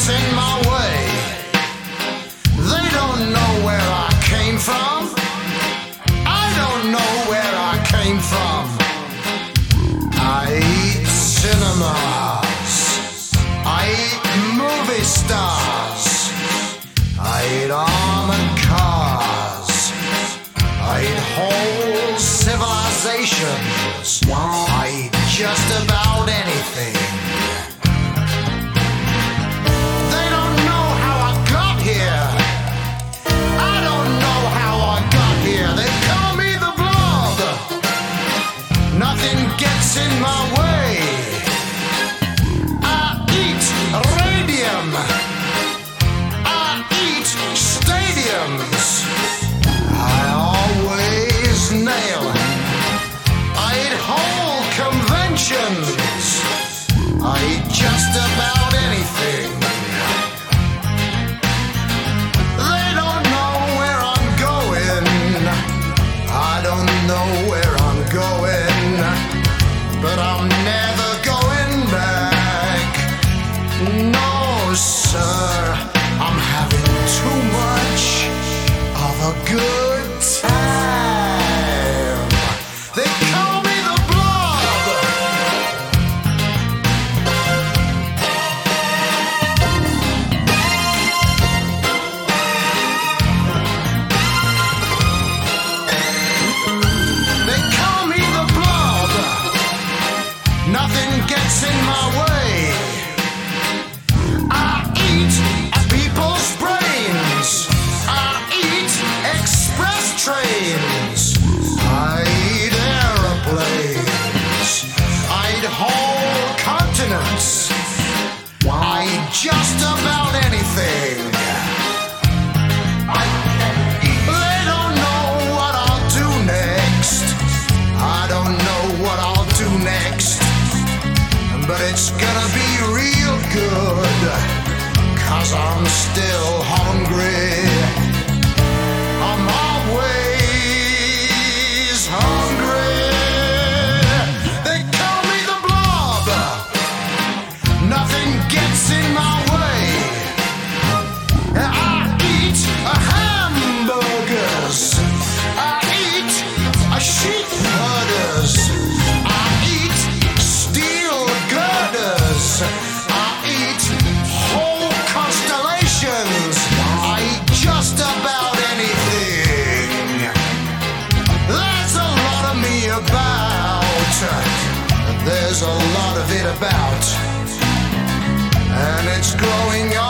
in my way. They don't know where I came from. I don't know where I came from. I eat cinemas. I eat movie stars. I eat armored cars. I eat whole civilizations. I eat just about anything. They don't know how I got here. I don't know how I got here. They call me the Blob. Nothing gets in my way. I eat radium. I eat stadiums. I always nail. I eat whole conventions. I eat just about anything. They don't know where I'm going. I don't know where I'm going, but I'm never going back. No, sir, I'm having too much of a good time. They call me the Blob. They call me the Blob. Nothing gets in my way. I eat people's brains. I eat express trains. I eat aeroplanes. I eat whole continents. I eat just about anything. They don't know what I'll do next. I don't know what I'll do next, but it's gonna be real good, 'cause I'm still hungry. I'm always hungry. They call me the Blob. Nothing gets in my way. I eat hamburgers. I eat sheep herders. I eat steel girders. I eat whole constellations. I eat just about anything. There's a lot of me about. There's a lot of it about. And it's growing on.